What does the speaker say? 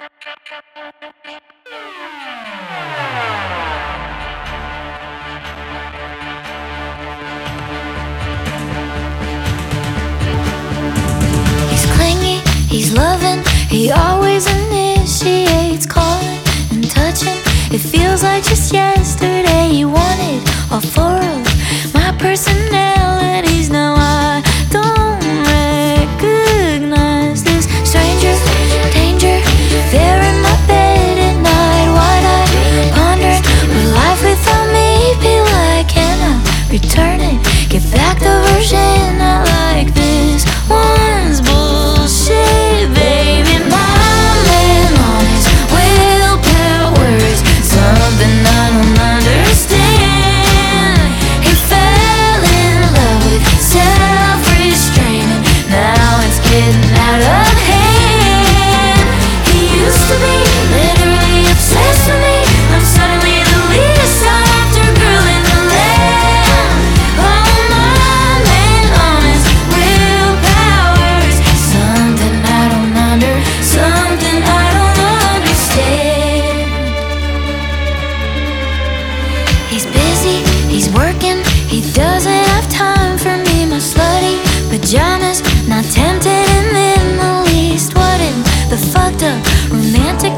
He's clingy, he's loving, he always initiates calling and touching. It feels like just yesterday he wanted all four of my personalities. Now I don't recognize this stranger danger. There in my bed at night, wide-eyed, pondering what life without me be like. Can I return it? Get back the version I like. This one's bullshit, baby. My man on his willpower is something I don't understand. He fell in love with self-restraint, and now it's getting out of hand. He used to be literally obsessed with me. I'm suddenly the least sought after girl in the land. Oh, my man on his willpower is something I don't something I don't understand. He's busy, he's working, he doesn't have time for me. My slutty pajamas, not tempted in the least. What in the fucked up romantic